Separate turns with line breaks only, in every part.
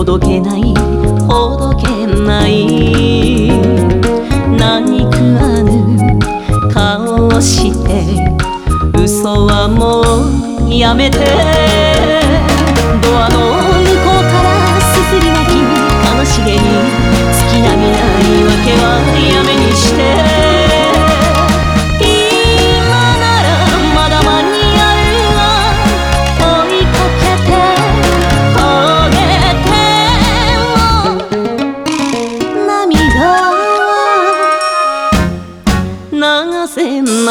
届けないほどけない、何食わぬ顔をして嘘はもうやめて、ドアの向こうからすすり泣き悲しげに月並みな言い訳はやめにして、流せない。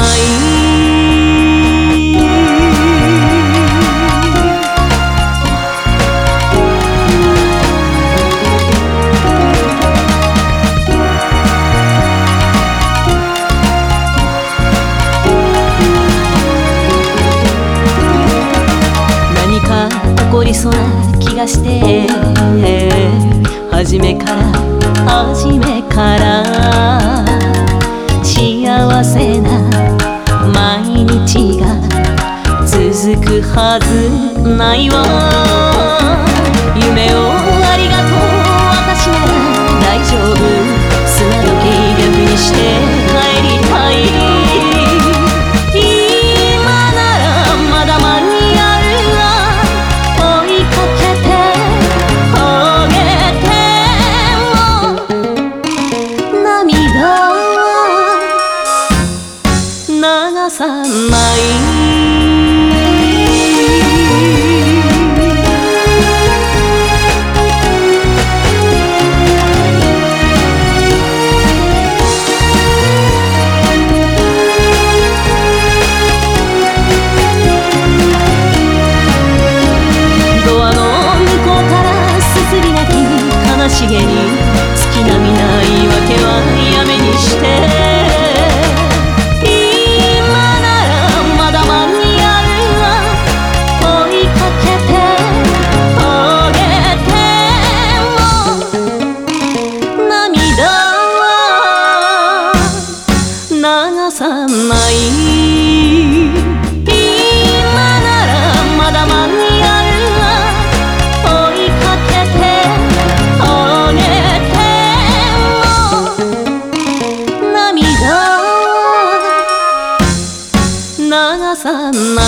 何か起こりそうな気がして、初めから幸せな毎日が続くはずないわ。夢をありがとう私なら大丈夫、砂時計逆にして帰りたい。今ならまだ間に合うわ、追いかけて焦げても涙流さない。ドアの向こうからすすり泣き悲しげに月並みな言い訳はやめにして、流さない。今ならまだ間に合うわ、追いかけて焦げても涙流さない。